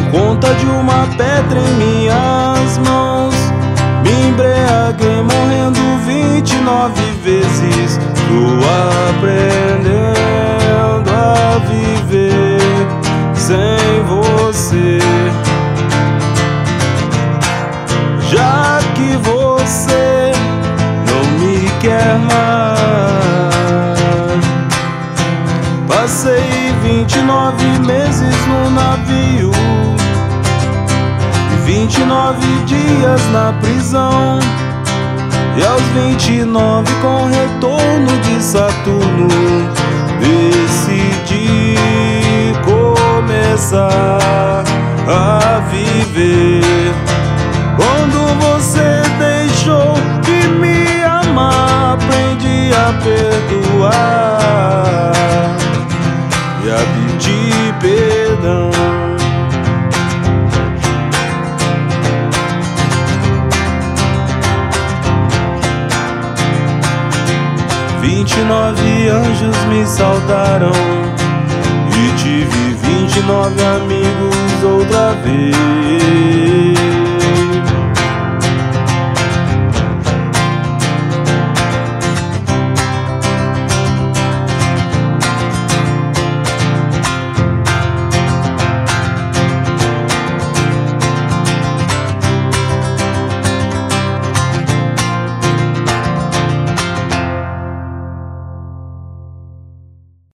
conta de uma pedra em minhas mãos. Me embriaguei morrendo 29 vezes. Tô aprendendo a viver sem você, já que você não me quer mais. Passei 29 meses no navio, 29 dias na prisão, e aos 29 com retorno de Saturno decidi começar a viver. Quando você deixou de me amar, aprendi a perdoar e a pedir perdão. Vinte e 29 anjos me saudaram e tive 29 amigos outra vez.